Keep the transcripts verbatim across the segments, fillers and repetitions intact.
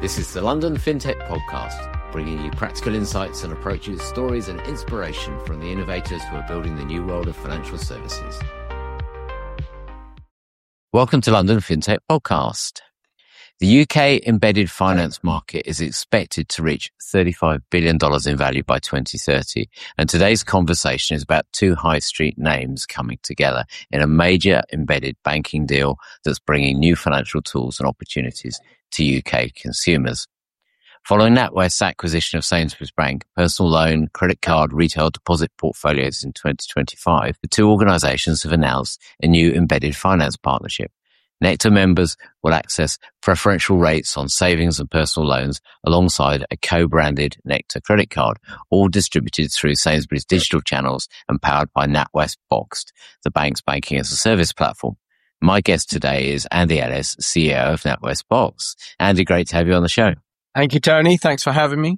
This is the London FinTech Podcast, bringing you practical insights and approaches, stories and inspiration from the innovators who are building the new world of financial services. Welcome to London FinTech Podcast. The U K embedded finance market is expected to reach thirty-five billion dollars in value by twenty thirty. And today's conversation is about two high street names coming together in a major embedded banking deal that's bringing new financial tools and opportunities to U K consumers. Following NatWest's acquisition of Sainsbury's Bank, personal loan, credit card, retail deposit portfolios in twenty twenty-five, the two organisations have announced a new embedded finance partnership. Nectar members will access preferential rates on savings and personal loans alongside a co-branded Nectar credit card, all distributed through Sainsbury's digital channels and powered by NatWest Boxed, the bank's banking as a service platform. My guest today is Andy Ellis, C E O of NatWest Boxed. Andy, great to have you on the show. Thank you, Tony. Thanks for having me.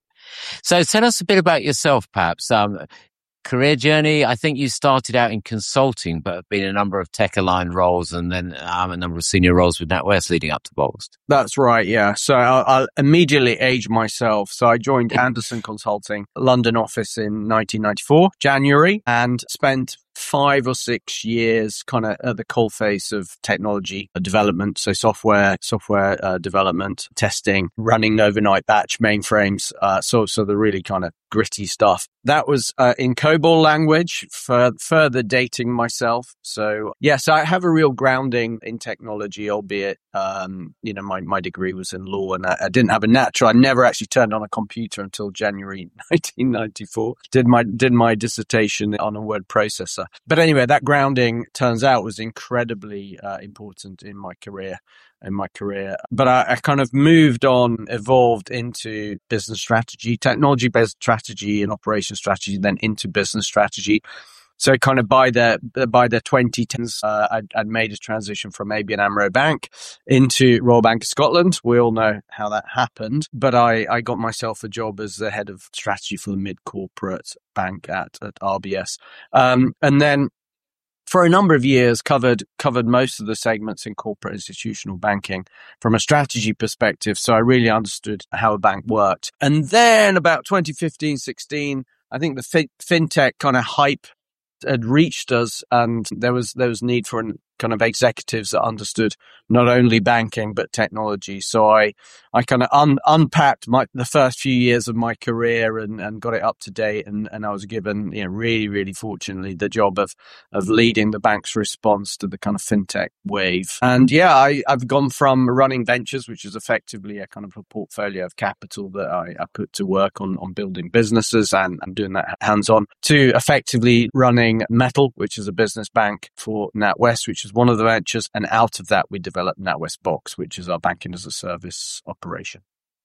So tell us a bit about yourself, perhaps. Um, career journey, I think you started out in consulting, but have been a number of tech-aligned roles and then um, a number of senior roles with NatWest leading up to Boxed. That's right, yeah. So I'll, I'll immediately age myself. So I joined Anderson Consulting, London office in nineteen ninety-four, January, and spent five or six years kind of at the coalface of technology development. So software, software uh, development, testing, running overnight batch mainframes. Uh, so, so the really kind of gritty stuff. That was uh, in COBOL language, for further dating myself. So yes, I have a real grounding in technology, albeit, um, you know, my, my degree was in law and I, I didn't have a natural. I never actually turned on a computer until January nineteen ninety-four. Did my, did my dissertation on a word processor. But anyway, that grounding turns out was incredibly uh, important in my career. In my career, but I, I kind of moved on, evolved into business strategy, technology-based strategy, and operation strategy, then into business strategy. So, kind of by the by the twenty tens, uh, I'd, I'd made a transition from A B N AMRO Bank into Royal Bank of Scotland. We all know how that happened, but I, I got myself a job as the head of strategy for the mid-corporate bank at at R B S, um, and then for a number of years covered covered most of the segments in corporate institutional banking from a strategy perspective. So I really understood how a bank worked. And then about twenty fifteen, sixteen, I think the fin- fintech kind of hype had reached us, and there was there was need for an kind of executives that understood not only banking but technology. So I I kind of un, unpacked my the first few years of my career and, and got it up to date, and, and I was given, you know, really really fortunately the job of of leading the bank's response to the kind of fintech wave. And yeah, I, I've gone from running ventures, which is effectively a kind of a portfolio of capital that I, I put to work on on building businesses and, and doing that hands on, to effectively running Metal, which is a business bank for NatWest, which is one of the ventures, and out of that we developed NatWest Boxed, which is our banking as a service operation.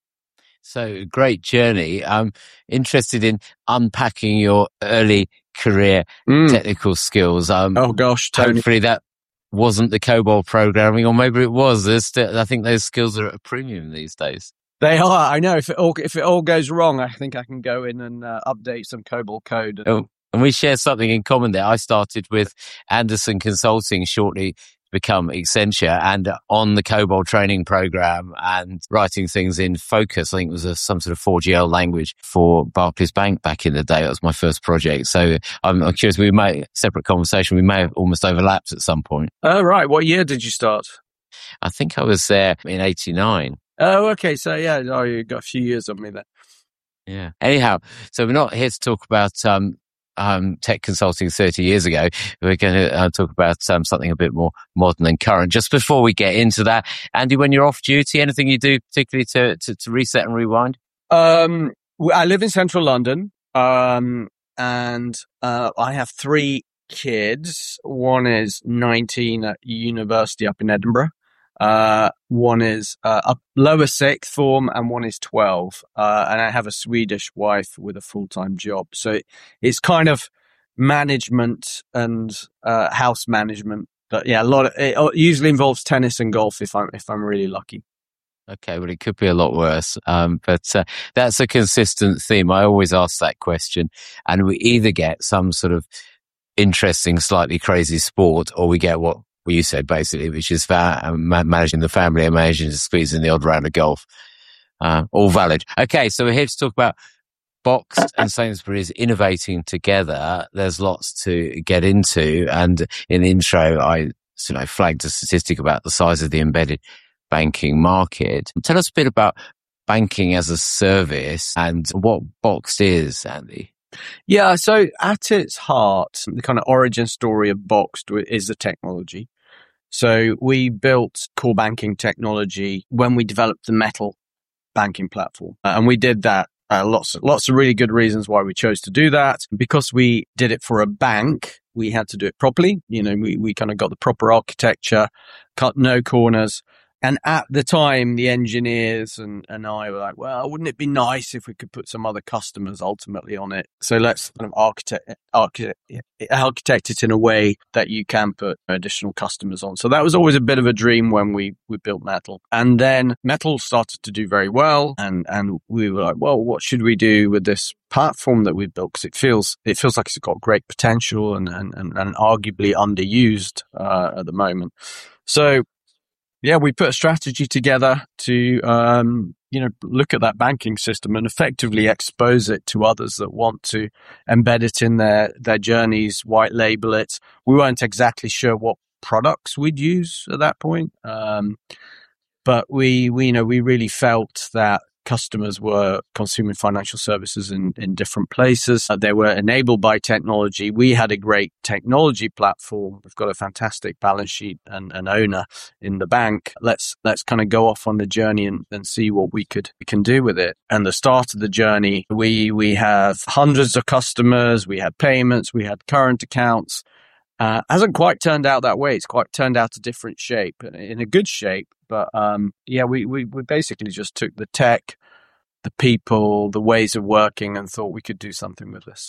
So great journey. I'm interested in unpacking your early career mm. technical skills. Um, oh gosh, Tony. Hopefully that wasn't the COBOL programming, or maybe it was. There's still, I think those skills are at a premium these days. They are. I know. If it all if it all goes wrong, I think I can go in and uh, update some COBOL code. And- oh. And we share something in common there. I started with Anderson Consulting shortly to become Accenture, and on the COBOL training program and writing things in Focus. I think it was a, some sort of four G L language for Barclays Bank back in the day. That was my first project. So I'm, I'm curious, we may, separate conversation, we may have almost overlapped at some point. Oh, right. What year did you start? I think I was there in eighty-nine. Oh, okay. So yeah, oh, you got a few years on me there. Yeah. Anyhow, so we're not here to talk about um Um, tech consulting thirty years ago. We're going to uh, talk about um, something a bit more modern and current. Just before we get into that, Andy, when you're off duty, anything you do particularly to, to, to reset and rewind? Um, I live in central London, um, and uh, I have three kids. One is nineteen at university up in Edinburgh. Uh, one is uh, up lower sixth form, and one is twelve. Uh, and I have a Swedish wife with a full-time job. So it's kind of management and uh, house management. But yeah, a lot of it usually involves tennis and golf if I'm if I'm really lucky. Okay, well, it could be a lot worse. Um, but uh, that's a consistent theme. I always ask that question, and we either get some sort of interesting, slightly crazy sport, or we get what well, you said basically, which is fa- managing the family and managing to squeeze in the odd round of golf. Uh, all valid. Okay, so we're here to talk about Boxed and Sainsbury's innovating together. There's lots to get into. And in the intro, I you know, flagged a statistic about the size of the embedded banking market. Tell us a bit about banking as a service and what Boxed is, Andy. Yeah, so at its heart, the kind of origin story of Boxed is the technology. So we built core banking technology when we developed the Metal banking platform. Uh, and we did that. Uh, lots, lots of really good reasons why we chose to do that. Because we did it for a bank, we had to do it properly. You know, we, we kind of got the proper architecture, cut no corners. And at the time, the engineers and, and I were like, well, wouldn't it be nice if we could put some other customers ultimately on it? So let's kind of architect, architect, architect it in a way that you can put additional customers on. So that was always a bit of a dream when we, we built Metal. And then Metal started to do very well. And, and we were like, well, what should we do with this platform that we've built? Because it feels, it feels like it's got great potential and, and, and, and arguably underused uh, at the moment. So yeah, we put a strategy together to, um, you know, look at that banking system and effectively expose it to others that want to embed it in their, their journeys, white label it. We weren't exactly sure what products we'd use at that point. Um, but we, we, you know, we really felt that customers were consuming financial services in, in different places. Uh, they were enabled by technology. We had a great technology platform. We've got a fantastic balance sheet and an owner in the bank. Let's let's kind of go off on the journey and, and see what we could we can do with it. And the start of the journey, we we have hundreds of customers. We had payments. We had current accounts. Uh, hasn't quite turned out that way. It's quite turned out a different shape, in a good shape. But um, yeah, we, we, we basically just took the tech, the people, the ways of working and thought we could do something with this.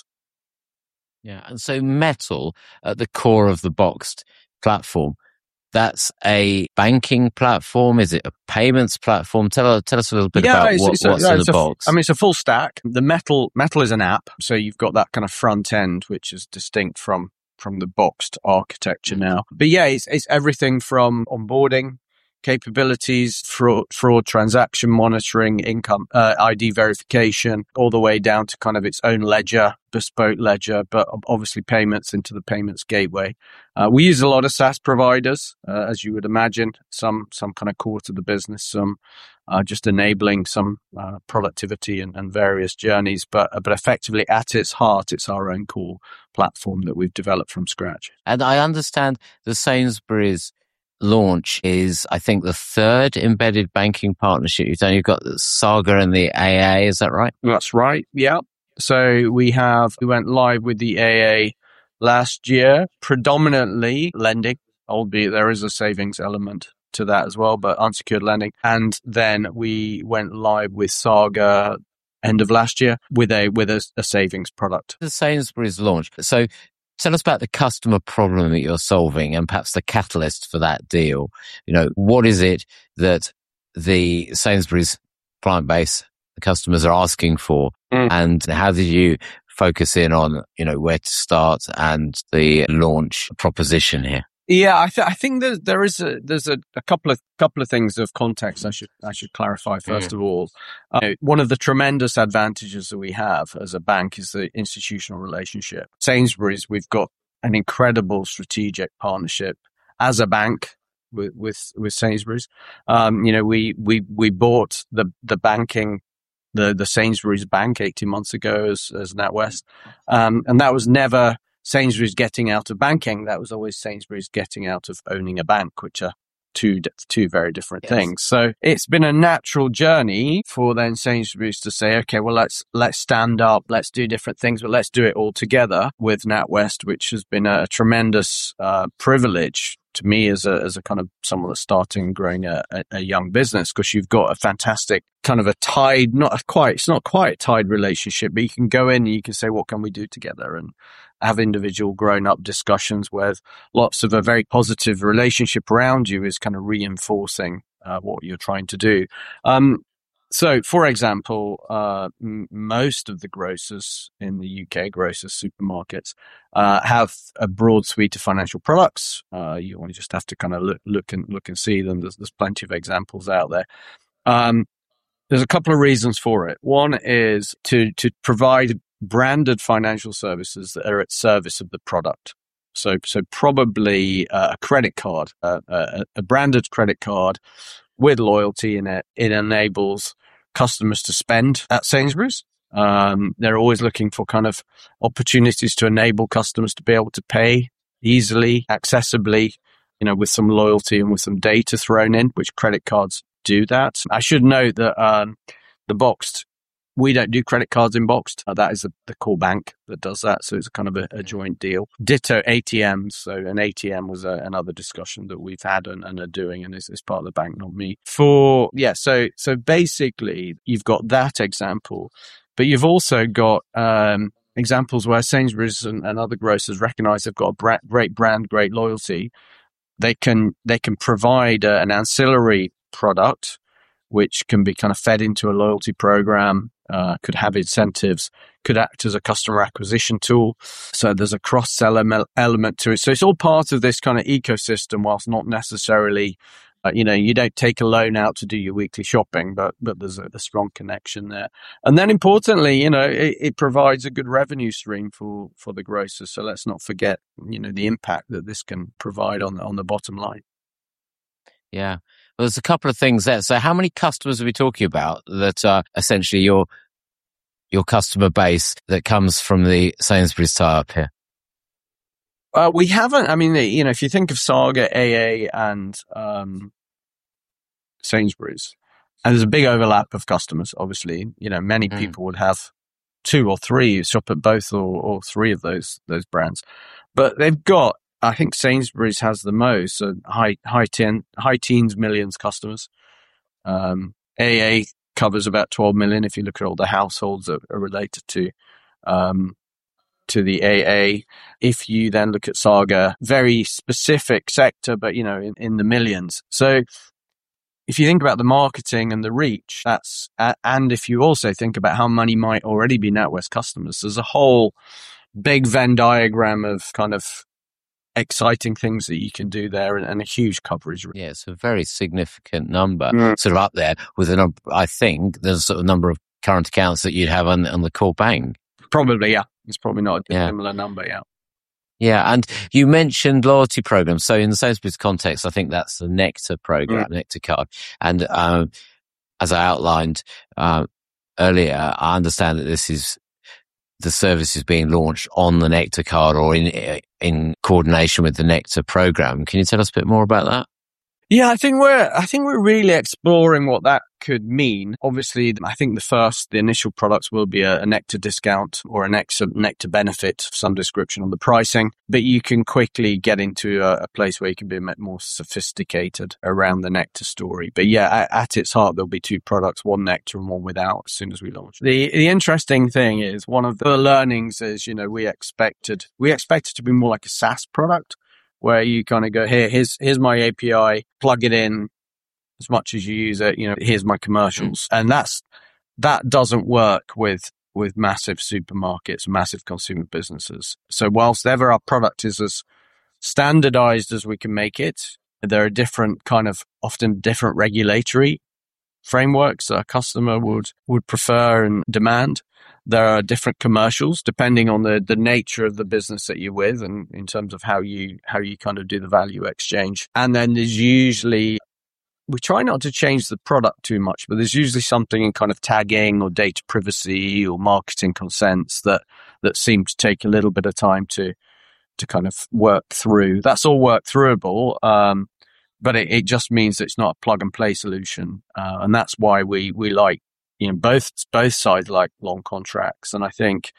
Yeah. And so Metal at the core of the Boxed platform, that's a banking platform. Is it a payments platform? Tell, tell us a little bit yeah, about it's, what, it's what's a, in the a, box. I mean, it's a full stack. The Metal, Metal is an app. So you've got that kind of front end, which is distinct from from the Boxed architecture now. But yeah, it's, it's everything from onboarding capabilities, fraud, fraud transaction monitoring, income, uh, I D verification, all the way down to kind of its own ledger, bespoke ledger, but obviously payments into the payments gateway. Uh, we use a lot of SaaS providers, uh, as you would imagine, some, some kind of core to the business, some uh, just enabling some uh, productivity and, and various journeys. But, but effectively at its heart, it's our own core platform that we've developed from scratch. And I understand the Sainsbury's launch is, I think, the third embedded banking partnership you've done. You've got the Saga and the A A, is that right? That's right, yeah. So we have, we went live with the A A last year, predominantly lending, albeit there is a savings element to that as well, but unsecured lending. And then we went live with Saga end of last year with a with a, a savings product. The Sainsbury's launch. So tell us about the customer problem that you're solving and perhaps the catalyst for that deal. You know, what is it that the Sainsbury's client base, the customers are asking for? Mm. And how did you focus in on, you know, where to start and the launch proposition here? Yeah, I, th- I think that there is a there's a, a couple of couple of things of context I should I should clarify first mm. of all. Uh, one of the tremendous advantages that we have as a bank is the institutional relationship. Sainsbury's, we've got an incredible strategic partnership as a bank with with, with Sainsbury's. Um, you know, we we we bought the the banking. The, the Sainsbury's Bank eighteen months ago as, as NatWest. Um, and that was never Sainsbury's getting out of banking. That was always Sainsbury's getting out of owning a bank, which are two two very different yes. things. So it's been a natural journey for then Sainsbury's to say, okay, well, let's let's stand up, let's do different things, but let's do it all together with NatWest, which has been a tremendous uh, privilege to me as a as a kind of someone that's starting and growing a, a, a young business, because you've got a fantastic kind of a tied, not quite, it's not quite a tied relationship, but you can go in and you can say, what can we do together? And have individual grown up discussions with lots of a very positive relationship around you is kind of reinforcing uh, what you're trying to do. Um, So, for example, uh, m- most of the grocers in the U K, grocers, supermarkets, uh, have a broad suite of financial products. Uh, you only just have to kind of look, look and look and see them. There's, there's plenty of examples out there. Um, There's a couple of reasons for it. One is to to provide branded financial services that are at service of the product. So, so probably uh, a credit card, uh, a, a branded credit card with loyalty in it. It enables customers to spend at Sainsbury's. Um, they're always looking for kind of opportunities to enable customers to be able to pay easily, accessibly, you know, with some loyalty and with some data thrown in, which credit cards do that. I should note that um, the Boxed, we don't do credit cards in Boxed. Uh, that is the, the core bank that does that. So it's kind of a, a joint deal. Ditto A T Ms. So an A T M was a, another discussion that we've had and, and are doing, and is, is part of the bank, not me. For, yeah, so so basically you've got that example, but you've also got um, examples where Sainsbury's and, and other grocers recognize they've got a bra- great brand, great loyalty. They can they can provide a, an ancillary product which can be kind of fed into a loyalty program, uh, could have incentives, could act as a customer acquisition tool. So there's a cross-sell element to it. So it's all part of this kind of ecosystem, whilst not necessarily, uh, you know, you don't take a loan out to do your weekly shopping, but but there's a, a strong connection there. And then importantly, you know, it, it provides a good revenue stream for, for the grocers. So let's not forget, you know, the impact that this can provide on, on the bottom line. Yeah. Well, there's a couple of things there. So how many customers are we talking about that are essentially your your customer base that comes from the Sainsbury's tie-up here? Uh, we haven't, I mean, you know, if you think of Saga, A A and um, Sainsbury's, and there's a big overlap of customers, obviously, you know, many mm. people would have two or three, shop at both or, or three of those those brands. But they've got, I think Sainsbury's has the most, so high high ten, high teens millions customers. Um, A A covers about twelve million if you look at all the households that are related to um, to the A A. If you then look at Saga, very specific sector, but you know, in, in the millions. So if you think about the marketing and the reach, that's uh, and if you also think about how many might already be NatWest customers, there's a whole big Venn diagram of kind of exciting things that you can do there, and, and a huge coverage. Yeah, it's a very significant number, mm. sort of up there with a number. I think there's a sort of number of current accounts that you'd have on, on the core bank. Probably, yeah. It's probably not a yeah. similar number, yeah. Yeah, and you mentioned loyalty programs. So in the Sainsbury's context, I think that's the Nectar program, mm. Nectar card. And um, as I outlined uh, earlier, I understand that this is the service is being launched on the Nectar card or in in coordination with the Nectar program. Can you tell us a bit more about that? Yeah, I think we're I think we're really exploring what that could mean. Obviously, I think the first, the initial products will be a, a Nectar discount or a Nectar, Nectar benefit, some description on the pricing. But you can quickly get into a, a place where you can be a bit more sophisticated around the Nectar story. But yeah, at, at its heart, there'll be two products, one Nectar and one without, as soon as we launch. The the interesting thing is, one of the learnings is, you know, we expected we expected to be more like a SaaS product, where you kind of go, here, here's here's my A P I, plug it in as much as you use it, you know, here's my commercials. Mm. And that's that doesn't work with with massive supermarkets, massive consumer businesses. So whilst ever our product is as standardized as we can make it, there are different kind of often different regulatory frameworks that a customer would would prefer and demand. There are different commercials depending on the, the nature of the business that you're with, and in terms of how you how you kind of do the value exchange. And then there's usually, we try not to change the product too much, but there's usually something in kind of tagging or data privacy or marketing consents that that seem to take a little bit of time to to kind of work through. That's all work throughable, um, but it, it just means that it's not a plug and play solution, uh, and that's why we we like. You know, both both sides like long contracts, and I think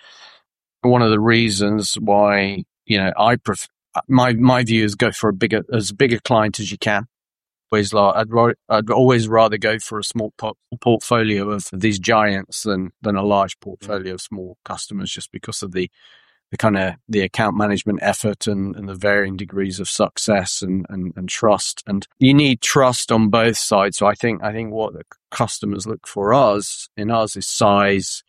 one of the reasons why, you know, I pref- my my view is go for a bigger as big a client as you can. Always like I'd ro- I'd always rather go for a small po- portfolio of these giants than than a large portfolio of small customers, just because of the the kind of the account management effort and, and the varying degrees of success and, and, and trust. And you need trust on both sides. So I think, I think what the customers look for us in us is size,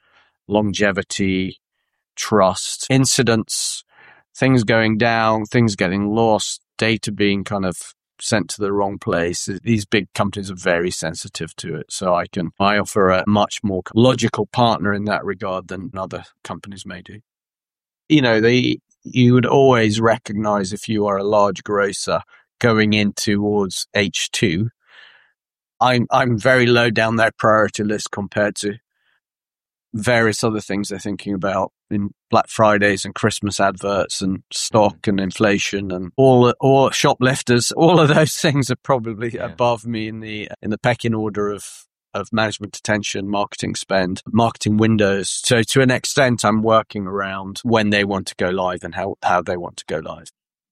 longevity, trust, incidents, things going down, things getting lost, data being kind of sent to the wrong place. These big companies are very sensitive to it. So I can, I offer a much more logical partner in that regard than other companies may do. You know, they, you would always recognize if you are a large grocer going in towards H two, I'm, I'm very low down their priority list compared to various other things they're thinking about in Black Fridays and Christmas adverts and stock and inflation and all, all shoplifters. All of those things are probably yeah. above me in the in the pecking order of of management attention, marketing spend, marketing windows. So to an extent, I'm working around when they want to go live and how, how they want to go live.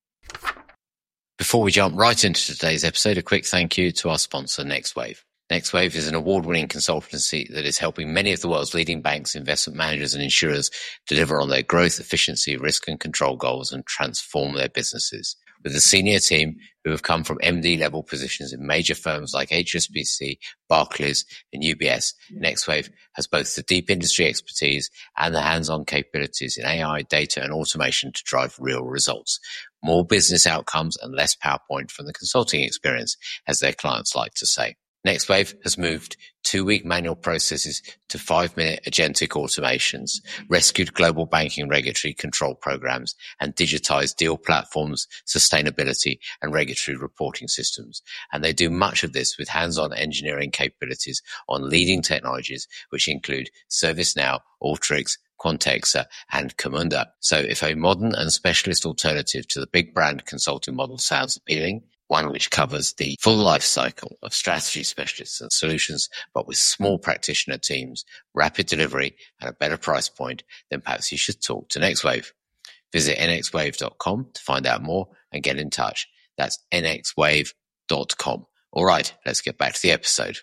Before we jump right into today's episode, a quick thank you to our sponsor, NextWave. NextWave is an award-winning consultancy that is helping many of the world's leading banks, investment managers and insurers deliver on their growth, efficiency, risk and control goals and transform their businesses. With a senior team who have come from M D level positions in major firms like H S B C, Barclays and U B S, NextWave has both the deep industry expertise and the hands-on capabilities in A I, data and automation to drive real results. More business outcomes and less PowerPoint from the consulting experience, as their clients like to say. NextWave has moved two-week manual processes to five-minute agentic automations, rescued global banking regulatory control programs, and digitized deal platforms, sustainability, and regulatory reporting systems. And they do much of this with hands-on engineering capabilities on leading technologies, which include ServiceNow, Alteryx, Quantexa, and Camunda. So if a modern and specialist alternative to the big brand consulting model sounds appealing, one which covers the full life cycle of strategy specialists and solutions, but with small practitioner teams, rapid delivery, and a better price point, then perhaps you should talk to NextWave. Visit n x wave dot com to find out more and get in touch. That's n x wave dot com. All right, let's get back to the episode.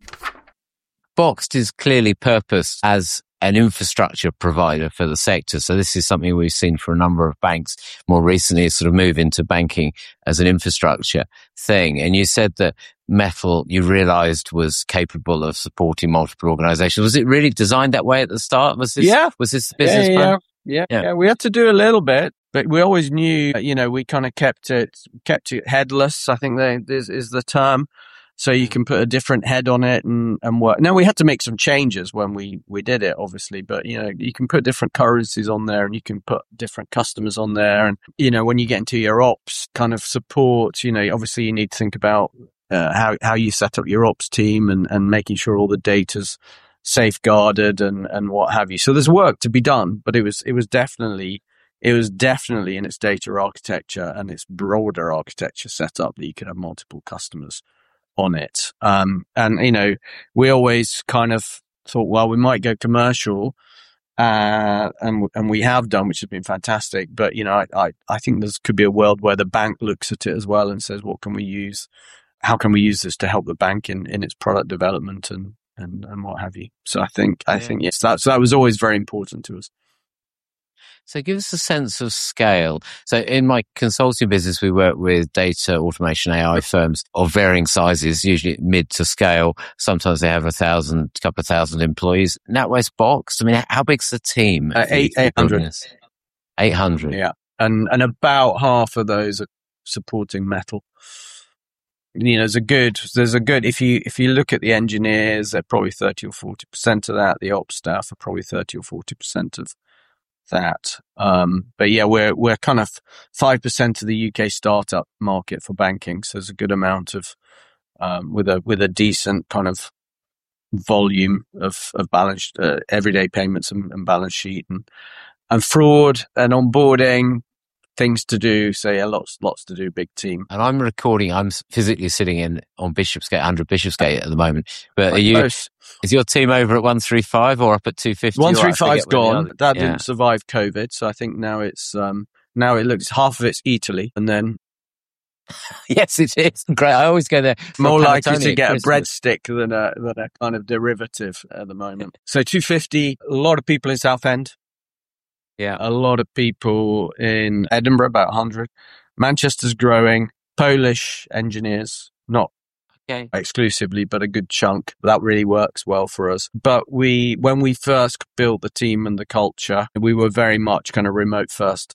Boxed is clearly purposed as an infrastructure provider for the sector. So this is something we've seen for a number of banks more recently, sort of move into banking as an infrastructure thing. And you said that Metal, you realized, was capable of supporting multiple organizations. Was it really designed that way at the start? Was this, yeah. was this the business yeah, plan? Yeah. Yeah. yeah, we had to do a little bit, but we always knew, you know, we kind of kept it, kept it headless, I think they, this is the term. So you can put a different head on it and, and work. Now, we had to make some changes when we, we did it, obviously, but, you know, you can put different currencies on there and you can put different customers on there. And, you know, when you get into your ops kind of support, you know, obviously you need to think about uh, how, how you set up your ops team and, and making sure all the data's safeguarded and, and what have you. So there's work to be done, but it was, it was definitely, it was definitely in its data architecture and its broader architecture setup that you could have multiple customers on it. Um, and, you know, we always kind of thought, well, we might go commercial, uh, and, and we have done, which has been fantastic. But, you know, I, I, I think there could be a world where the bank looks at it as well and says, what can we use? How can we use this to help the bank in, in its product development and, and, and what have you? So I think, I yeah. think, yes, that, so that was always very important to us. So give us a sense of scale. So in my consulting business, we work with data automation A I firms of varying sizes, usually mid to scale. Sometimes they have a thousand, couple of thousand employees. NatWest Boxed, I mean, how big's the team? Uh, eight, eight hundred. eight hundred. Yeah. And, and about half of those are supporting Metal. You know, there's a good, there's a good, if you, if you look at the engineers, they're probably thirty or forty percent of that. The ops staff are probably thirty or forty percent of that. Um, but yeah, we're, we're kind of five percent of the U K startup market for banking. So there's a good amount of, um, with a, with a decent kind of volume of, of balance, uh, everyday payments and, and balance sheet and, and fraud and onboarding, things to do. So yeah, lots, lots to do, big team. And I'm recording, I'm physically sitting in on Bishopsgate, one hundred Bishopsgate at the moment. But are you, close. Is your team over at one thirty-five or up at two fifty? one thirty-five's gone. That yeah. didn't survive COVID. So I think now it's, um, now it looks, half of it's Italy and then. Yes, it is. Great. I always go there. More likely to get Christmas. a breadstick than a, than a kind of derivative at the moment. So two fifty, a lot of people in Southend. Yeah. A lot of people in Edinburgh, about one hundred. Manchester's growing. Polish engineers, not okay. exclusively, but a good chunk. That really works well for us. But we, when we first built the team and the culture, we were very much kind of remote first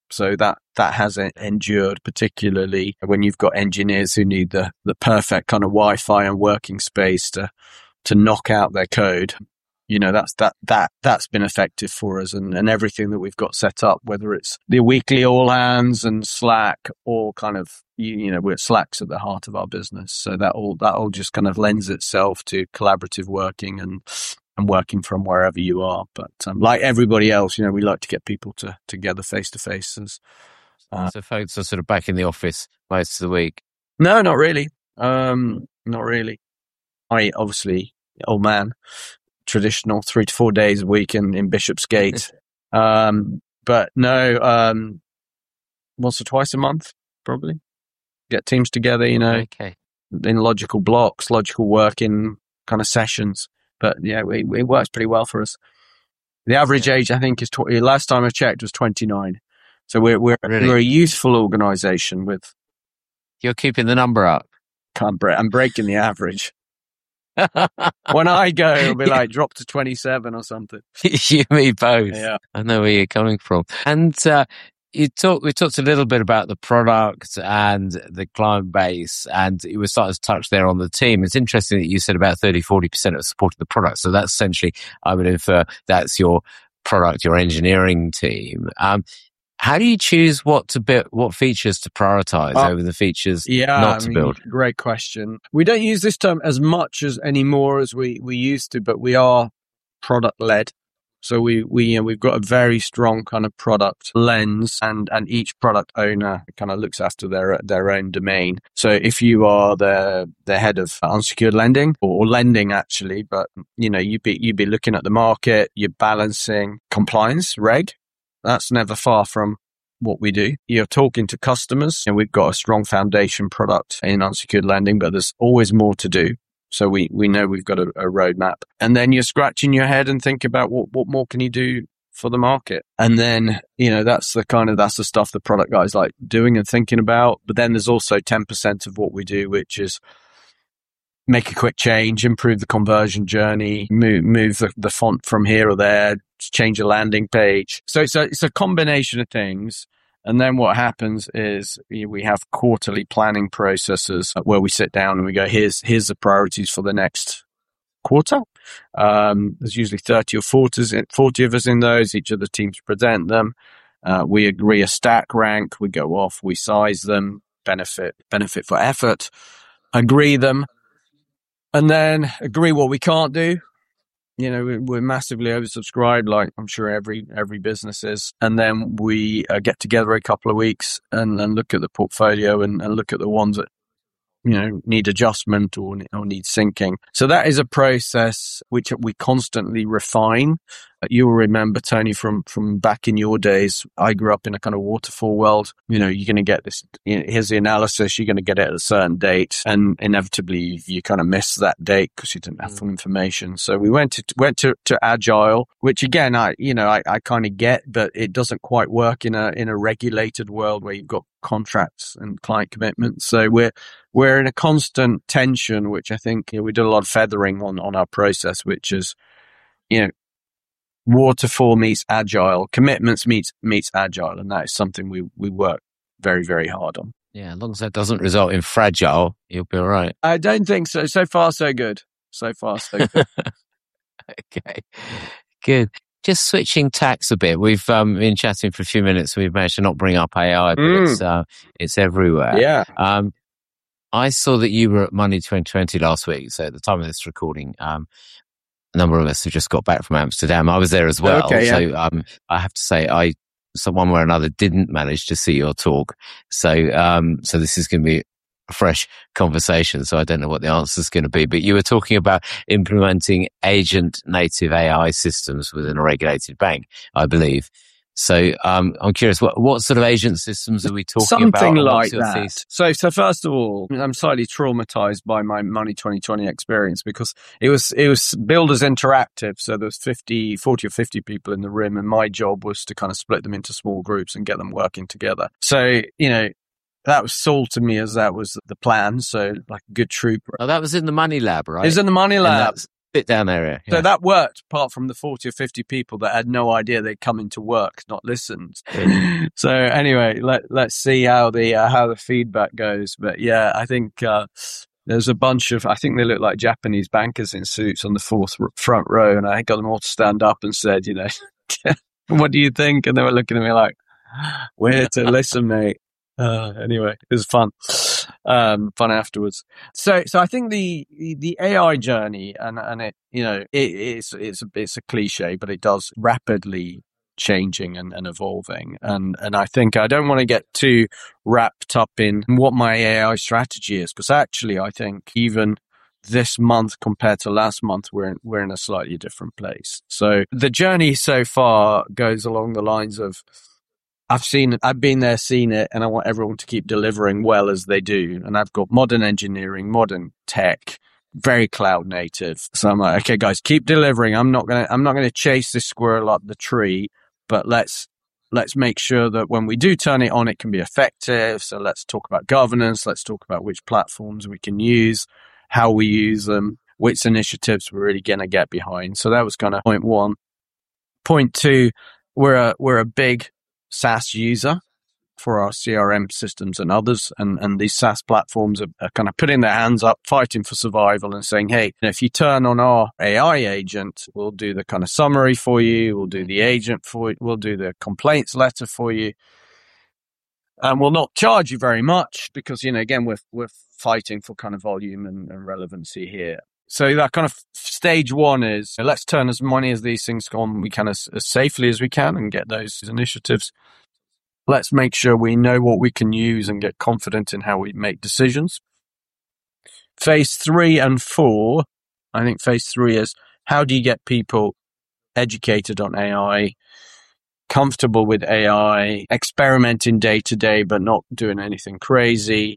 So that, that has endured, particularly when you've got engineers who need the, the perfect kind of Wi-Fi and working space to, to knock out their code. You know, that's, that, that, that's been effective for us, and, and everything that we've got set up, whether it's the weekly all hands and Slack, or kind of, you, you know, we're Slack's at the heart of our business. So that all, that all just kind of lends itself to collaborative working and, and working from wherever you are. But um, like everybody else, you know, we like to get people to together face to face. Uh, so folks are sort of back in the office most of the week. No, not really. Um, not really. I obviously, old man, traditional three to four days a week in, in Bishopsgate. um, but no, um, once or twice a month, probably. Get teams together, you know, okay. in logical blocks, logical working kind of sessions. But yeah, it, it works pretty well for us. The average yeah. age, I think, is twenty. Last time I checked, was twenty-nine. So we're we're really? we're a youthful organisation with. You're keeping the number up. Can't break. I'm breaking the average. When I go, it'll be like drop to twenty-seven or something. You, me both. Yeah, I know where you're coming from. And uh, you talk. We talked a little bit about the product and the client base, and you were starting to touch there on the team. It's interesting that you said about thirty, forty percent of supporting the product. So that's essentially, I would infer, that's your product, your engineering team. Um, How do you choose what to build, what features to prioritize uh, over the features yeah, not to I mean, build? Great question. We don't use this term as much as anymore as we, we used to, but we are product led. So we, we, you know, we've got a very strong kind of product lens, and, and each product owner kind of looks after their, their own domain. So if you are the, the head of unsecured lending, or lending actually, but you know, you'd be, you'd be looking at the market, you're balancing compliance, reg. That's never far from what we do. You're talking to customers, and we've got a strong foundation product in unsecured lending, but there's always more to do. So we, we know we've got a, a roadmap. And then you're scratching your head and think about what, what more can you do for the market? And then, you know, that's the kind of, that's the stuff the product guys like doing and thinking about. But then there's also ten percent of what we do, which is make a quick change, improve the conversion journey, move, move the, the font from here or there, change a landing page. So it's a, it's a combination of things. And then what happens is we have quarterly planning processes where we sit down and we go, here's, here's the priorities for the next quarter. Um, there's usually thirty or forty of us in those. Each of the teams present them. Uh, we agree a stack rank. We go off, we size them, benefit, benefit for effort, agree them. And then agree what we can't do. You know, we're massively oversubscribed, like I'm sure every every business is. And then we uh, get together a couple of weeks and, and look at the portfolio and, and look at the ones that, you know, need adjustment or, or need syncing. So that is a process which we constantly refine. You'll remember, Tony, from, from back in your days, I grew up in a kind of waterfall world. You know, you're going to get this, you know, here's the analysis, you're going to get it at a certain date. And inevitably you kind of miss that date because you didn't have full information. So we went to, went to, to Agile, which again, I, you know, I, I kind of get, but it doesn't quite work in a, in a regulated world where you've got contracts and client commitments. So we're, we're in a constant tension, which I think, you know, we did a lot of feathering on, on our process, which is, you know, waterfall meets agile, commitments meets meets agile, and that is something we we work very, very hard on. Yeah, as long as that doesn't result in fragile, you'll be all right. I don't think so. So far, so good. So far, so good. Okay, good. Just switching tacks a bit. We've um, been chatting for a few minutes. We've managed to not bring up A I, but mm. it's uh, it's everywhere. Yeah. Um, I saw that you were at Money twenty twenty last week. So at the time of this recording, um, a number of us have just got back from Amsterdam. I was there as well. Okay, yeah. So um, I have to say, I, so one way or another, didn't manage to see your talk. So um, so this is going to be a fresh conversation. So I don't know what the answer is going to be. But you were talking about implementing agent native A I systems within a regulated bank, I believe. So um, I'm curious, what, what sort of agent systems are we talking Something about? Something like that. So, so first of all, I'm slightly traumatized by my Money twenty twenty experience because it was it was billed as interactive. So there was fifty, forty or fifty people in the room, and my job was to kind of split them into small groups and get them working together. So, you know, that was sold to me as that was the plan. So like a good trooper. Oh, that was in the Money Lab, right? It was in the Money Lab. Sit down area. Yeah. So that worked, apart from the forty or fifty people that had no idea they'd come into work, not listened. So anyway, let, let's see how the, uh, how the feedback goes. But yeah, I think, uh, there's a bunch of, I think they look like Japanese bankers in suits on the fourth r- front row. And I got them all to stand up and said, you know, what do you think? And they were looking at me like, we're here to listen, mate. Uh, anyway, it was fun. Um, fun afterwards. So, so I think the, the A I journey and, and it, you know, it, it's, it's, a, it's a cliche, but it does rapidly changing and, and evolving. And, and I think I don't want to get too wrapped up in what my A I strategy is, because actually I think even this month compared to last month, we're in, we're in a slightly different place. So the journey so far goes along the lines of, I've seen it, I've been there, seen it, and I want everyone to keep delivering well as they do. And I've got modern engineering, modern tech, very cloud native. So I'm like, okay, guys, keep delivering. I'm not gonna, I'm not gonna chase this squirrel up the tree, but let's, let's make sure that when we do turn it on, it can be effective. So let's talk about governance. Let's talk about which platforms we can use, how we use them, which initiatives we're really gonna get behind. So that was kind of point one. Point two, we're a, we're a big SaaS user for our C R M systems and others. And, and these SaaS platforms are, are kind of putting their hands up, fighting for survival and saying, hey, if you turn on our A I agent, we'll do the kind of summary for you. We'll do the agent for you. We'll do the complaints letter for you. And we'll not charge you very much because, you know, again, we're, we're fighting for kind of volume and, and relevancy here. So that kind of stage one is let's turn as many of these things on we can as, as safely as we can and get those initiatives. Let's make sure we know what we can use and get confident in how we make decisions. Phase three and four, I think phase three is how do you get people educated on A I, comfortable with A I, experimenting day to day, but not doing anything crazy.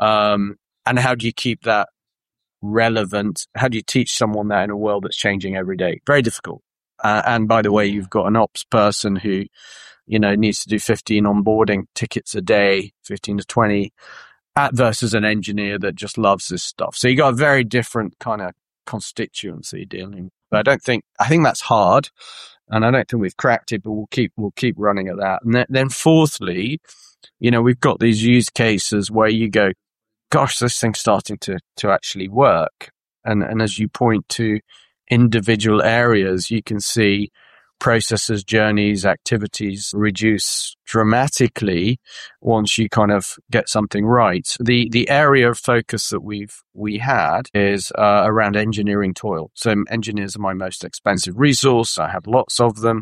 Um, and how do you keep that relevant? How do you teach someone that in a world that's changing every day? Very difficult. Uh, and by the way, you've got an ops person who, you know, needs to do fifteen onboarding tickets a day, fifteen to twenty, at versus an engineer that just loves this stuff. So you got a very different kind of constituency dealing with. But I don't think, I think that's hard. And I don't think we've cracked it, but we'll keep, we'll keep running at that. And then, then fourthly, you know, we've got these use cases where you go, gosh, this thing's starting to, to actually work. And, and as you point to individual areas, you can see processes, journeys, activities reduce dramatically once you kind of get something right. The the area of focus that we've we had is uh, around engineering toil. So engineers are my most expensive resource. I have lots of them.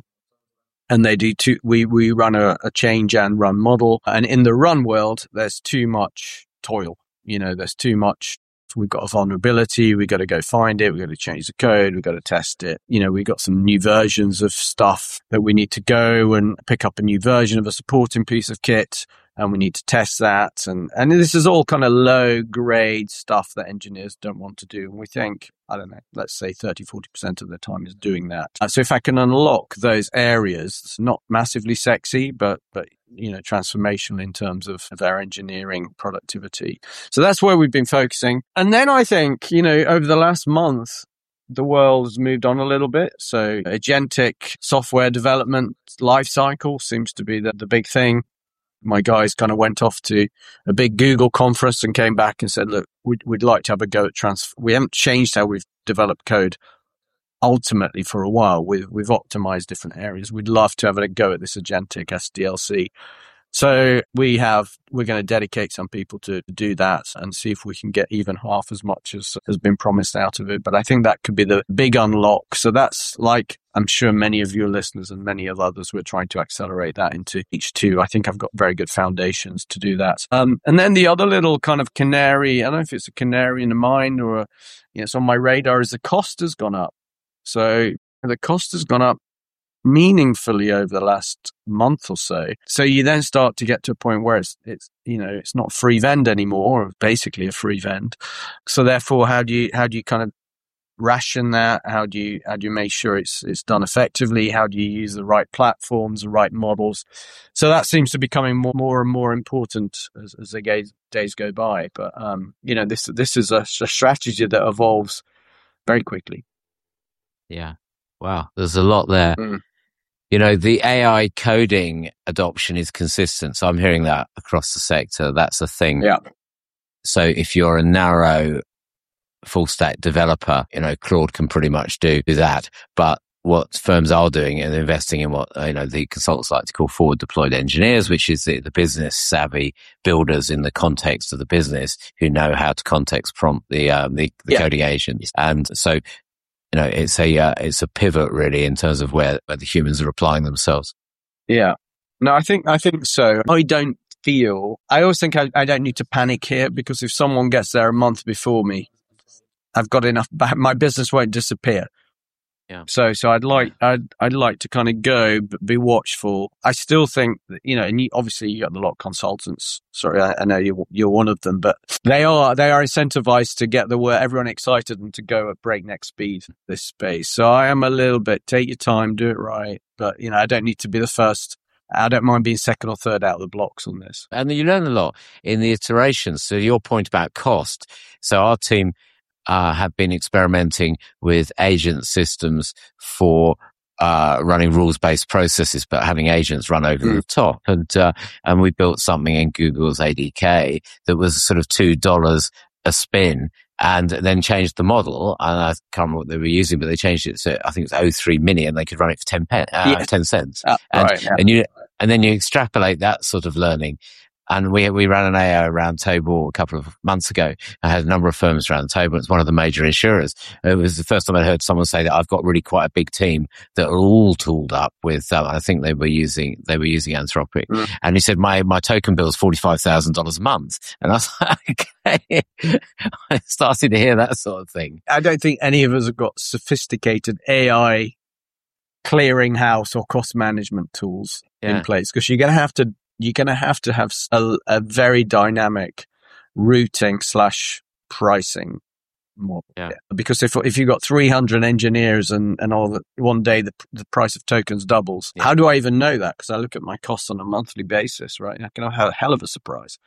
And they do too. We, we run a, a change and run model. And in the run world, there's too much toil. You know, there's too much. We've got a vulnerability. We've got to go find it. We've got to change the code. We've got to test it. You know, we've got some new versions of stuff that we need to go and pick up a new version of a supporting piece of kit. And we need to test that. And, and this is all kind of low grade stuff that engineers don't want to do. And we think, I don't know, let's say thirty, forty percent of the time is doing that. Uh, so if I can unlock those areas, it's not massively sexy, but, but, you know, transformational in terms of, of our engineering productivity. So that's where we've been focusing. And then I think, you know, over the last month, the world has moved on a little bit. So agentic software development lifecycle seems to be the, the big thing. My guys kind of went off to a big Google conference and came back and said, look, we'd, we'd like to have a go at trans. We haven't changed how we've developed code ultimately for a while. We've, we've optimized different areas. We'd love to have a go at this agentic S D L C. So we have, we're going to dedicate some people to do that and see if we can get even half as much as has been promised out of it. But I think that could be the big unlock. So that's like, I'm sure many of your listeners and many of others were trying to accelerate that into H two. I think I've got very good foundations to do that. Um, and then the other little kind of canary, I don't know if it's a canary in the mine or, a, you know, it's on my radar, is the cost has gone up. So the cost has gone up meaningfully over the last month or so. So you then start to get to a point where it's, it's, you know, it's not free vend anymore, or basically a free vend. So therefore, how do you, how do you kind of ration that? How do you, how do you make sure it's, it's done effectively? How do you use the right platforms, the right models? So that seems to be becoming more, more and more important as, as the days, days go by. But, um, you know, this, this is a, a strategy that evolves very quickly. Yeah. Wow. There's a lot there. Mm. You know, the A I coding adoption is consistent. So I'm hearing that across the sector. That's a thing. Yeah. So if you're a narrow full stack developer, you know, Claude can pretty much do that. But what firms are doing and investing in what, you know, the consultants like to call forward deployed engineers, which is the, the business savvy builders in the context of the business who know how to context prompt the, um, the, the yeah. coding agents. And so, you know, it's a, uh, it's a pivot really in terms of where, where the humans are applying themselves. Yeah. No, I think, I think so. I don't feel, I always think I, I don't need to panic here, because if someone gets there a month before me, I've got enough, my business won't disappear. Yeah. So, so I'd like, I'd, I'd like to kind of go, but be watchful. I still think that, you know, and you, obviously you got a lot of consultants. Sorry, I, I know you're, you're one of them, but they are, they are incentivized to get the word, everyone excited and to go at breakneck speed, this space. So I am a little bit, take your time, do it right. But, you know, I don't need to be the first. I don't mind being second or third out of the blocks on this. And you learn a lot in the iterations. So your point about cost. So our team, Uh, have been experimenting with agent systems for uh, running rules-based processes, but having agents run over mm. the top. And uh, and we built something in Google's A D K that was sort of two dollars a spin, and then changed the model. And I can't remember what they were using, but they changed it. So I think it was oh three mini, and they could run it for ten pen, uh, yeah. ten cents. Oh, and, right, yeah. and you and then you extrapolate that sort of learning. And we we ran an A I roundtable a couple of months ago. I had a number of firms around the table. It's one of the major insurers. It was the first time I heard someone say that I've got really quite a big team that are all tooled up with. Um, I think they were using they were using Anthropic. Mm. And he said my my token bill is forty five thousand dollars a month. And I was like, okay. I started to hear that sort of thing. I don't think any of us have got sophisticated A I clearinghouse or cost management tools yeah. in place, because you're going to have to. You're going to have to have a, a very dynamic routing slash pricing model. Yeah. Because if if you've got three hundred engineers and, and all that, one day the the price of tokens doubles, yeah. how do I even know that? Because I look at my costs on a monthly basis, right? I can have a hell of a surprise.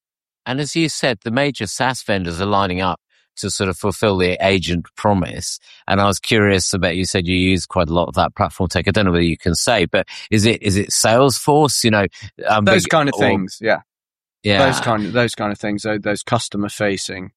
And as you said, the major SaaS vendors are lining up to sort of fulfill the agent promise. And I was curious about, you said you use quite a lot of that platform tech. I don't know whether you can say, but is it, is it Salesforce, you know? Um, those big, kind of or, things. Yeah. Yeah. Those kind of, those kind of things. Those, those customer facing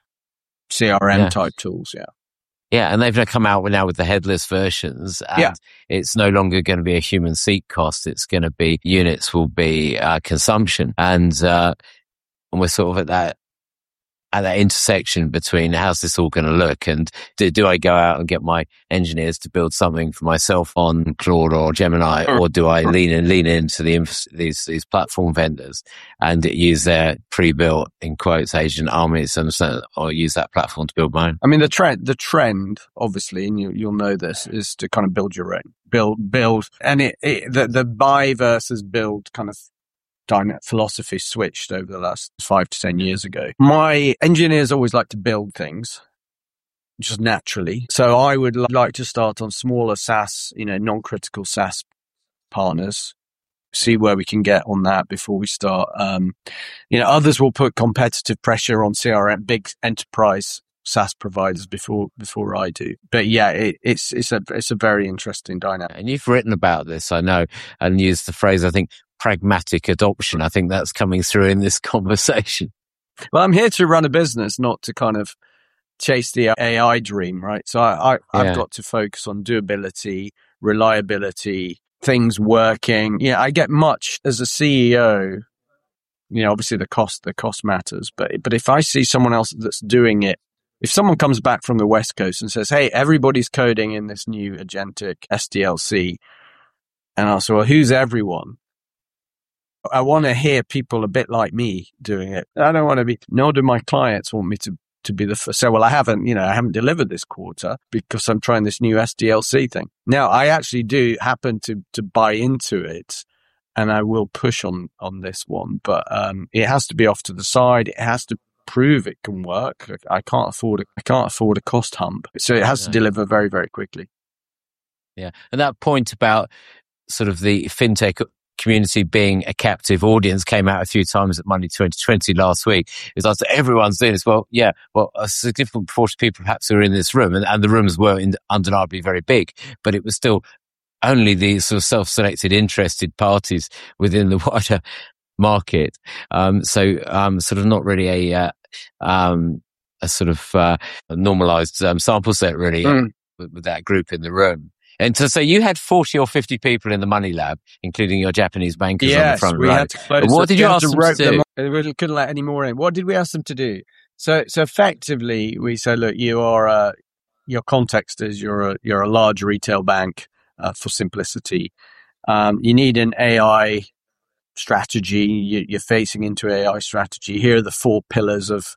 C R M yeah. type tools. Yeah. Yeah. And they've come out now with the headless versions, and yeah. it's no longer going to be a human seat cost. It's going to be units will be uh, consumption. And, uh, and we're sort of at that, at that intersection between how's this all going to look, and do, do I go out and get my engineers to build something for myself on Claude or Gemini, or do I lean in, lean into the these these platform vendors and use their pre-built, in quotes, agent armies, and or use that platform to build mine? I mean, the trend, the trend, obviously, and you you'll know this, is to kind of build your own, build, build, and it, it the the buy versus build kind of philosophy switched over the last five to ten years ago. My engineers always like to build things just naturally. So I would like to start on smaller SaaS, you know, non-critical SaaS partners, see where we can get on that before we start. Um, you know, others will put competitive pressure on C R M, big enterprise SaaS providers before before I do. But yeah, it, it's it's a it's a very interesting dynamic. And you've written about this, I know, and used the phrase, I think, pragmatic adoption. I think that's coming through in this conversation. Well, I'm here to run a business, not to kind of chase the A I dream, right? So I, I, I've yeah. got to focus on doability, reliability, things working. Yeah, I get much as a C E O. You know, obviously the cost, the cost matters, but but if I see someone else that's doing it, if someone comes back from the West Coast and says, "Hey, everybody's coding in this new agentic S D L C," and I'll say, "Well, who's everyone?" I want to hear people a bit like me doing it. I don't want to be, nor do my clients want me to, to be the first. So, well, I haven't, you know, I haven't delivered this quarter because I'm trying this new S D L C thing. Now, I actually do happen to, to buy into it, and I will push on, on this one, but, um, it has to be off to the side. It has to prove it can work. I can't afford a, I can't afford a cost hump. So it has yeah. to deliver very, very quickly. Yeah. And that point about sort of the fintech community being a captive audience came out a few times at Money twenty twenty last week. It was like, everyone's doing this. Well, yeah, well, a significant proportion of people perhaps who were in this room, and, and the rooms were in, undeniably very big, but it was still only the sort of self-selected interested parties within the wider market. Um, so, um, sort of not really a, uh, um, a sort of, uh, normalized, um, sample set really mm. with, with that group in the room. And so, so you had forty or fifty people in the Money Lab, including your Japanese bankers yes, on the front we row. Had to close what did you ask them to do? Them, we couldn't let any more in. What did we ask them to do? So, so effectively, we said, look, you are, uh, your context is you're a, you're a large retail bank, uh, for simplicity. Um, you need an A I strategy. You, you're facing into A I strategy. Here are the four pillars of,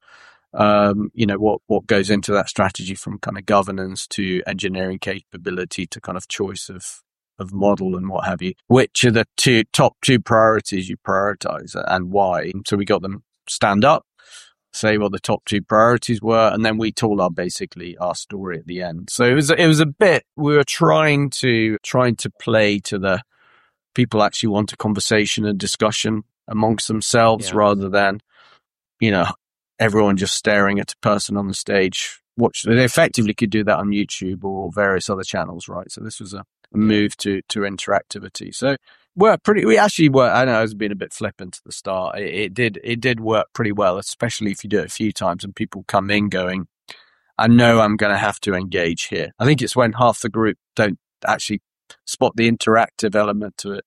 Um, you know, what, what goes into that strategy, from kind of governance to engineering capability to kind of choice of, of model and what have you. Which are the two top two priorities you prioritize and why? So we got them stand up, say what the top two priorities were, and then we told our basically our story at the end. So it was, it was a bit, we were trying to, trying to play to the people actually want a conversation and discussion amongst themselves yeah. rather than, you know, everyone just staring at a person on the stage. Watch. They effectively could do that on YouTube or various other channels, right? So this was a, a move to to interactivity. So we're pretty. We actually were. I know I was being a bit flippant at the start. It, it did. It did work pretty well, especially if you do it a few times and people come in going, "I know I'm going to have to engage here." I think it's when half the group don't actually spot the interactive element to it.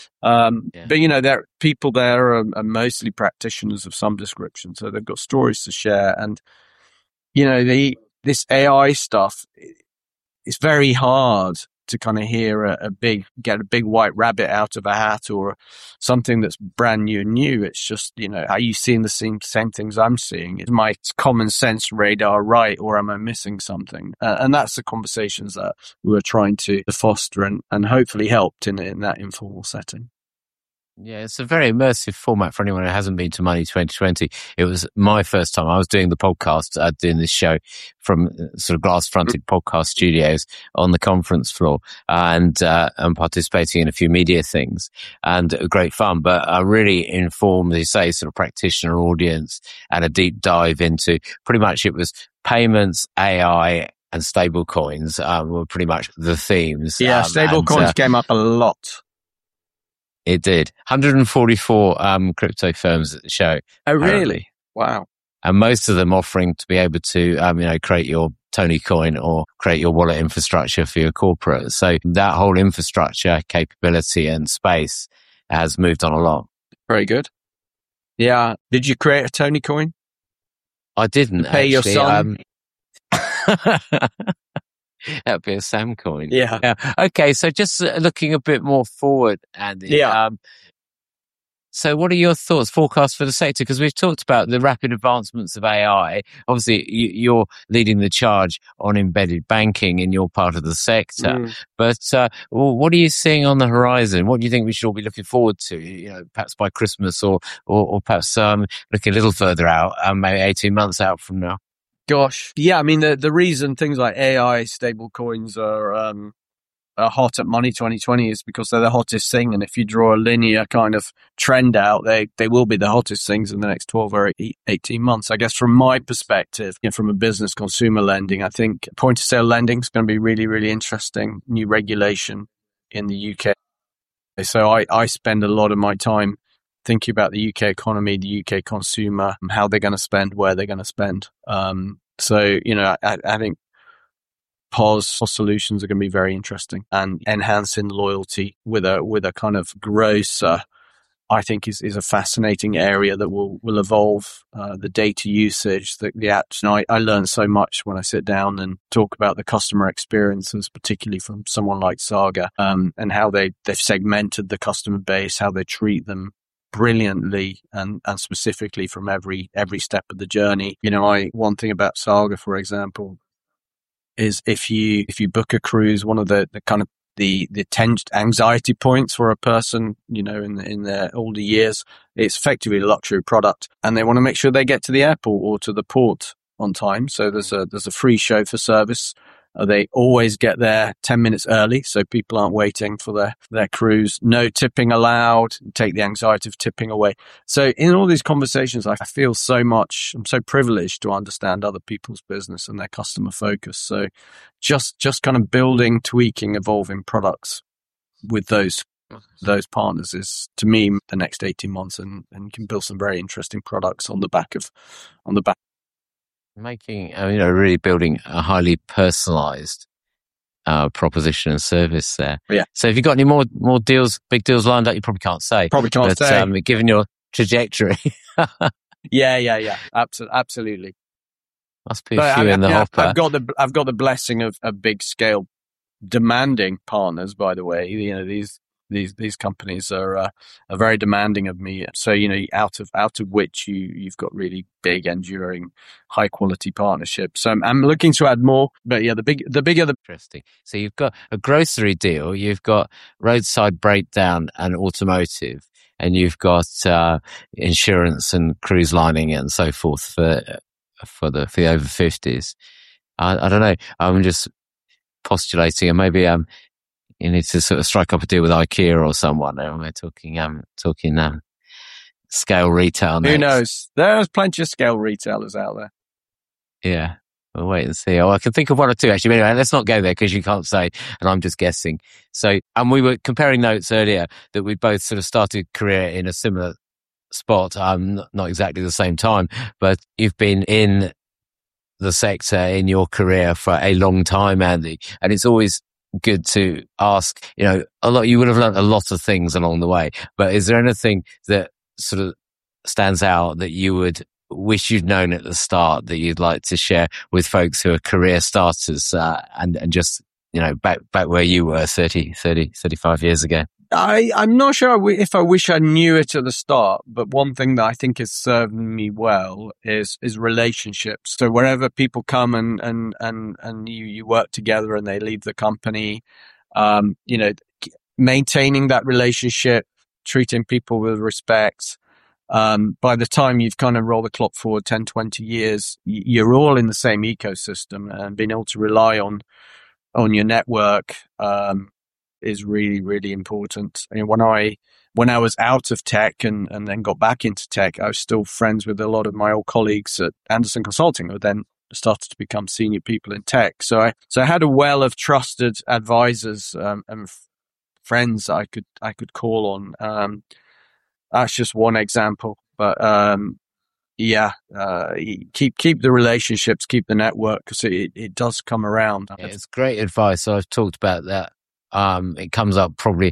Um, yeah. But, you know, there people there are, are mostly practitioners of some description, so they've got stories to share. And, you know, the this A I stuff, it's very hard to kind of hear a, a big, get a big white rabbit out of a hat or something that's brand new and new. It's just, you know, are you seeing the same, same things I'm seeing? Is my common sense radar right, or am I missing something? Uh, and that's the conversations that we were trying to foster and, and hopefully helped in, in that informal setting. Yeah, it's a very immersive format for anyone who hasn't been to Money twenty twenty. It was my first time. I was doing the podcast, uh, doing this show from sort of glass-fronted podcast studios on the conference floor, and uh, and participating in a few media things, and great fun. But I really informed, as you say, sort of practitioner audience, and a deep dive into pretty much it was payments, A I, and stable coins um, were pretty much the themes. Yeah, um, stable and, coins uh, came up a lot. It did. one hundred forty-four um, crypto firms at the show. Oh, really? Wow. And most of them offering to be able to, um, you know, create your Tony coin or create your wallet infrastructure for your corporate. So that whole infrastructure capability and space has moved on a lot. Very good. Yeah. Did you create a Tony coin? I didn't to pay actually. your son? Um, That'd be a Sam coin. Yeah. yeah. Okay. So just uh, looking a bit more forward, Andy. Yeah. Um, so what are your thoughts, forecasts for the sector? Because we've talked about the rapid advancements of A I. Obviously, you, you're leading the charge on embedded banking in your part of the sector. Mm. But uh, well, what are you seeing on the horizon? What do you think we should all be looking forward to? You know, perhaps by Christmas or or, or perhaps um, looking a little further out, um, maybe eighteen months out from now. Gosh. Yeah, I mean, the, the reason things like A I, stable coins are, um, are hot at Money twenty twenty is because they're the hottest thing. And if you draw a linear kind of trend out, they, they will be the hottest things in the next twelve or eighteen months. I guess from my perspective, you know, from a business consumer lending, I think point of sale lending is going to be really, really interesting. New regulation in the U K. So I, I spend a lot of my time thinking about the U K economy, the U K consumer, how they're going to spend, where they're going to spend. Um, so, you know, I, I think P O S solutions are going to be very interesting, and enhancing loyalty with a with a kind of grosser, I think is, is a fascinating area that will, will evolve. Uh, the data usage, the, the apps. And I, I learn so much when I sit down and talk about the customer experiences, particularly from someone like Saga, um, and how they, they've segmented the customer base, how they treat them brilliantly and, and specifically from every every step of the journey. You know, I one thing about Saga, for example, is if you if you book a cruise, one of the, the kind of the the ten, anxiety points for a person, you know, in in their older years, it's effectively a luxury product, and they want to make sure they get to the airport or to the port on time. So there's a there's a free chauffeur service. They always get there ten minutes early, so people aren't waiting for their, their cruise. No tipping allowed. Take the anxiety of tipping away. So in all these conversations, I feel so much, I'm so privileged to understand other people's business and their customer focus. So just, just kind of building, tweaking, evolving products with those those partners is, to me, the next eighteen months, and, and can build some very interesting products on the back of, on the back. Making, uh, you know, really building a highly personalized uh, proposition and service there. Yeah. So have you got any more, more deals, big deals lined up? You probably can't say. Probably can't but, say. Um, given your trajectory. yeah, yeah, yeah. Absol- absolutely. Must be a but few I, in the yeah, hopper. I've got the, I've got the blessing of, of big scale demanding partners, by the way. You know, these, These these companies are uh, are very demanding of me. So you know, out of out of which you you've got really big, enduring, high quality partnerships. So I'm, I'm looking to add more. But yeah, the big the bigger the interesting. So you've got a grocery deal, you've got roadside breakdown and automotive, and you've got uh, insurance and cruise lining and so forth for for the for the over fifties. I, I don't know. I'm just postulating, and maybe um. You need to sort of strike up a deal with IKEA or someone. And we're talking, um, talking, um, scale retail next. Who knows? There's plenty of scale retailers out there. Yeah. We'll wait and see. Oh, I can think of one or two actually. But anyway, let's not go there because you can't say, and I'm just guessing. So, and we were comparing notes earlier that we both sort of started career in a similar spot. Um, not exactly the same time, but you've been in the sector in your career for a long time, Andy. And it's always good to ask, you know, a lot, you would have learned a lot of things along the way, but is there anything that sort of stands out that you would wish you'd known at the start that you'd like to share with folks who are career starters, uh, and, and just, you know, back, back where you were thirty, thirty, thirty-five years ago? I, I'm not sure if I wish I knew it at the start, but one thing that I think has served me well is, is relationships. So wherever people come and, and, and, and you, you work together and they leave the company, um, you know, maintaining that relationship, treating people with respect. Um, by the time you've kind of rolled the clock forward ten, twenty years, you're all in the same ecosystem, and being able to rely on, on your network, um, is really, really important. I mean, when I when I was out of tech and, and then got back into tech, I was still friends with a lot of my old colleagues at Anderson Consulting, who then started to become senior people in tech. So I so I had a well of trusted advisors um, and f- friends I could I could call on. Um, that's just one example, but um, yeah, uh, keep keep the relationships, keep the network, because it it does come around. Yeah, it's great advice. I've talked about that. Um, it comes up probably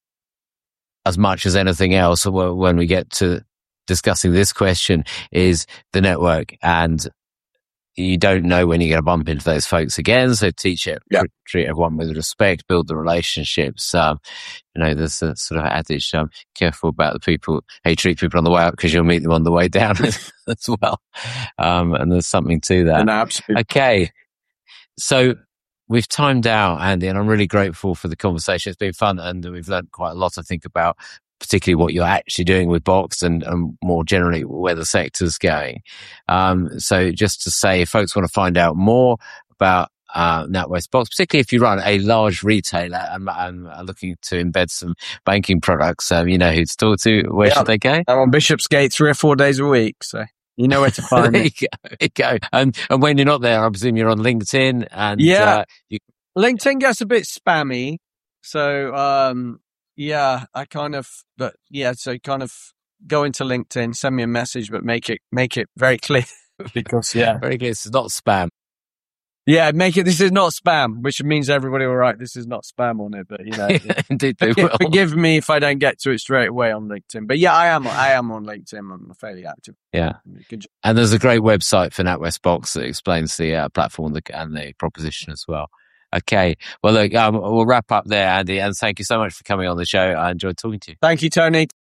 as much as anything else when we get to discussing this question is the network, and you don't know when you're going to bump into those folks again. So teach it, yeah. treat everyone with respect, build the relationships. Um, you know, there's a sort of adage, um, careful about the people, hey, treat people on the way up because you'll meet them on the way down as well. Um, and there's something to that. And absolutely. Okay. So, we've timed out, Andy, and I'm really grateful for the conversation. It's been fun, and we've learned quite a lot, I think, about particularly what you're actually doing with Box and, and more generally where the sector's going. Um, so just to say, if folks want to find out more about uh, NatWest Box, particularly if you run a large retailer and, and are looking to embed some banking products, um, you know who to talk to, where yeah. should they go? I'm on Bishopsgate three or four days a week, so... You know where to find there me. You go, there you go. And, and when you're not there, I presume you're on LinkedIn. And yeah, uh, you... LinkedIn gets a bit spammy. So, um, yeah, I kind of, but yeah, so kind of go into LinkedIn, send me a message, but make it, make it very clear because, yeah. Very clear. It's not spam. Yeah, make it, this is not spam, which means everybody will write, this is not spam on it, but you know. Indeed they forgive, will. Forgive me if I don't get to it straight away on LinkedIn. But yeah, I am, I am on LinkedIn. I'm fairly active. Yeah. Good job. And there's a great website for NatWest Box that explains the uh, platform and the, and the proposition as well. Okay. Well, look, um, we'll wrap up there, Andy, and thank you so much for coming on the show. I enjoyed talking to you. Thank you, Tony.